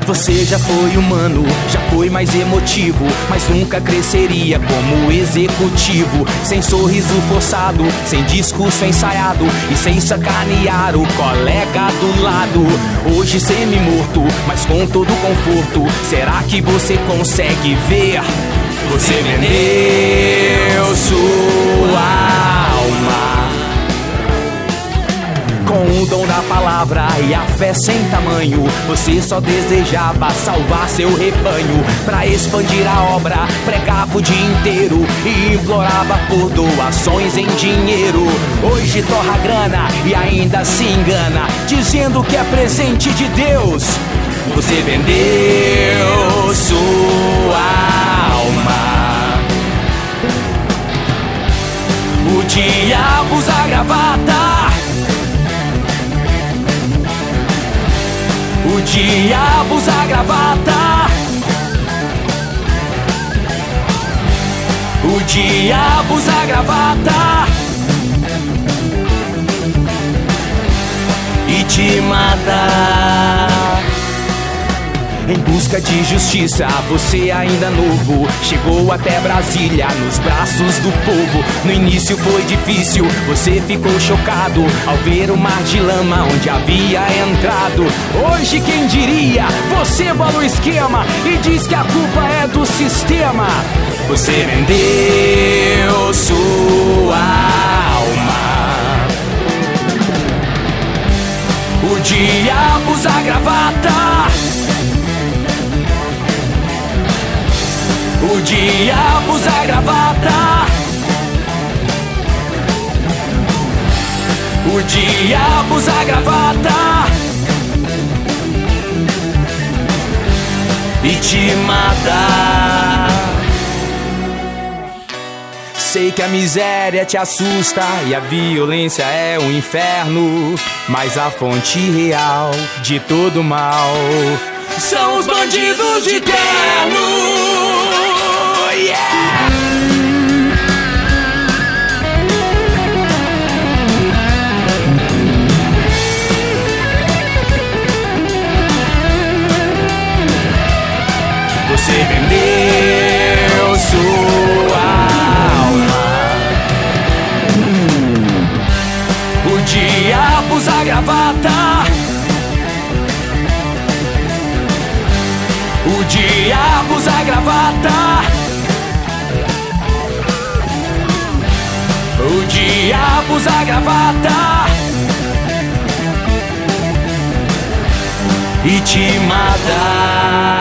Você já foi humano, já foi mais emotivo, mas nunca cresceria como executivo. Sem sorriso forçado, sem discurso ensaiado e sem sacanear o colega do lado. Hoje semi-morto, mas com todo conforto. Será que você consegue ver? Você vendeu sua alma com o dom da palavra e a fé sem tamanho. Você só desejava salvar seu rebanho. Pra expandir a obra, pregava o dia inteiro e implorava por doações em dinheiro. Hoje torra grana e ainda se engana, dizendo que é presente de Deus. Você vendeu sua alma. O diabo usa gravata. O diabo usa gravata. O diabo usa gravata e te mata. Em busca de justiça, você ainda novo chegou até Brasília nos braços do povo. No início foi difícil, você ficou chocado ao ver o mar de lama onde havia entrado. Hoje quem diria, você bola o esquema e diz que a culpa é do sistema. Você vendeu sua alma. O diabo usa gravata. O diabo usa gravata. O diabo usa gravata e te mata. Sei que a miséria te assusta e a violência é um inferno, mas a fonte real de todo mal são os bandidos de terno. Yeah! Você vendeu sua alma. O diabo usa gravata. O diabo usa gravata. O diabo usa gravata e te mata.